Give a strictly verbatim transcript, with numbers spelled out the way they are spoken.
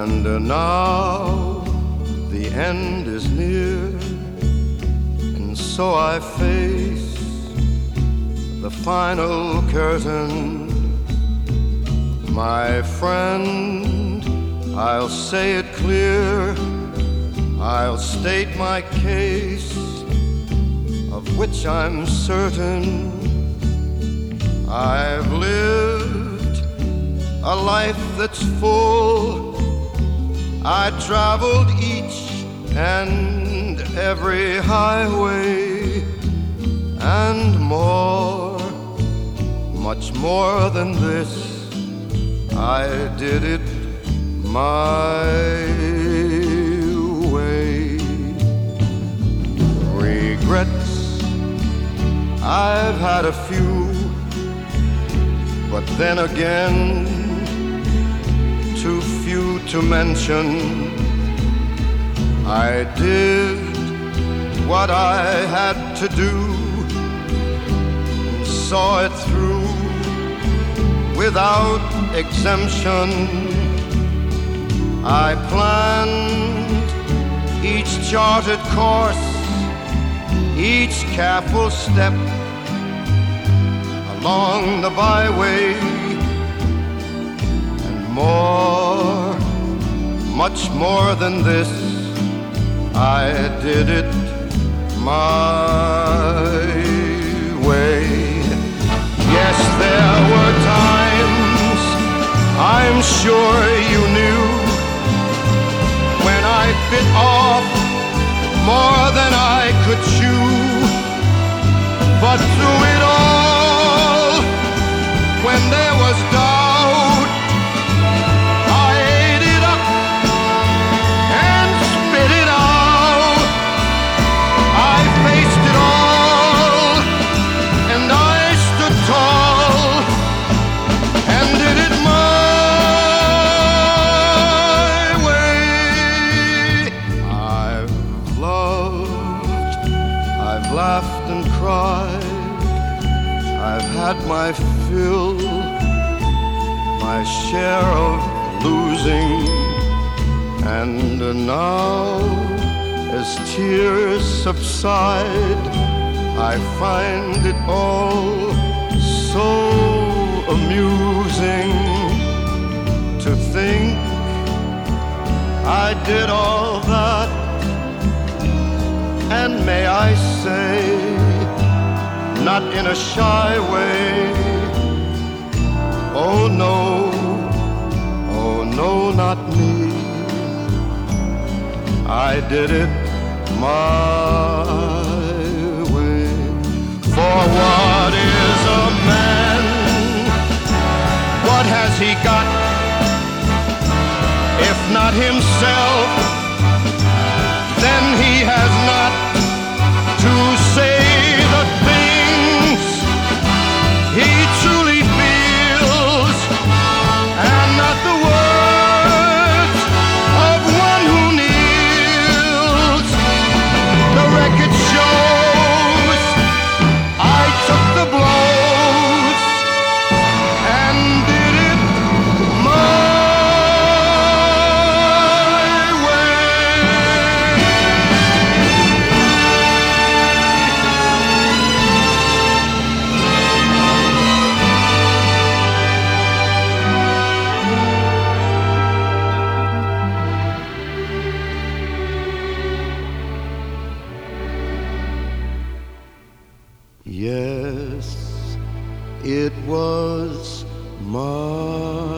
And uh, now the end is near, and so I face the final curtain. My friend, I'll say it clear, I'll state my case, of which I'm certain. I've lived a life that's full. I traveled each and every highway, and more, much more than this, I did it my way. Regrets, I've had a few, but then again, too few to mention. I did what I had to do, and saw it through without exemption. I planned each charted course, each careful step along the byway, and more, much more than this, I did it my way. Yes, there were times, I'm sure you knew, when I bit off more than I could chew. But through it all, when there was doubt, I ate it up and spit it out. I faced it all, and I stood tall, and did it my way. I've loved, I've laughed and cried, I've had my fill, my share of losing, and now, as tears subside, I find it all so amusing to think I did all that, and may I say, not in a shy way. Oh no, oh no, not me. I did it my way. For what is a man? What has he got, if not himself? Then he has not to say the things he truly feels, and not the words of one who kneels. The record shows I took the blows and did it my Yes, it was my